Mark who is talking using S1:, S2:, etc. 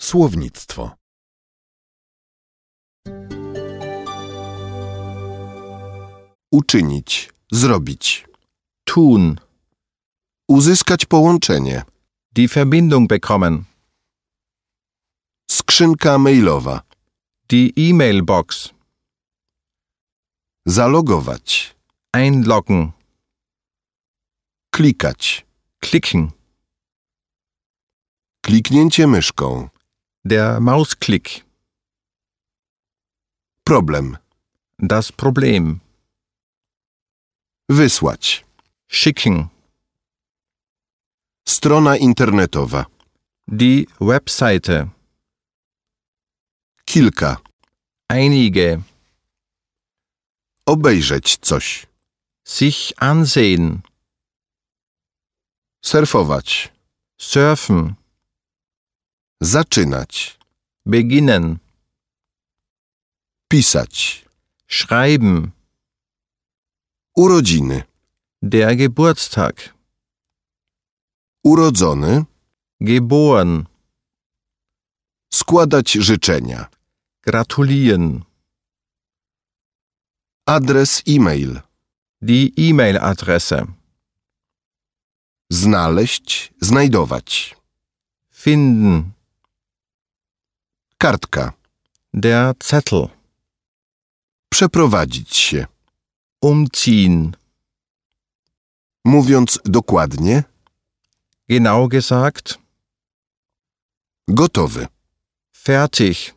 S1: Słownictwo. Uczynić, zrobić.
S2: Tun.
S1: Uzyskać połączenie.
S2: Die Verbindung bekommen.
S1: Skrzynka mailowa.
S2: Die E-Mail-Box.
S1: Zalogować.
S2: Einloggen.
S1: Klikać.
S2: Klicken.
S1: Kliknięcie myszką.
S2: Der Mausklick.
S1: Problem.
S2: Das Problem.
S1: Wysłać.
S2: Schicken.
S1: Strona internetowa.
S2: Die Webseite.
S1: Kilka.
S2: Einige.
S1: Obejrzeć coś.
S2: Sich ansehen.
S1: Surfować.
S2: Surfen.
S1: Zaczynać.
S2: Beginnen.
S1: Pisać.
S2: Schreiben.
S1: Urodziny.
S2: Der Geburtstag.
S1: Urodzony.
S2: Geboren.
S1: Składać życzenia.
S2: Gratulieren.
S1: Adres e-mail.
S2: Die E-Mail-Adresse.
S1: Znaleźć, znajdować.
S2: Finden.
S1: Kartka.
S2: Der Zettel.
S1: Przeprowadzić się.
S2: Umziehen.
S1: Mówiąc dokładnie.
S2: Genau gesagt.
S1: Gotowy.
S2: Fertig.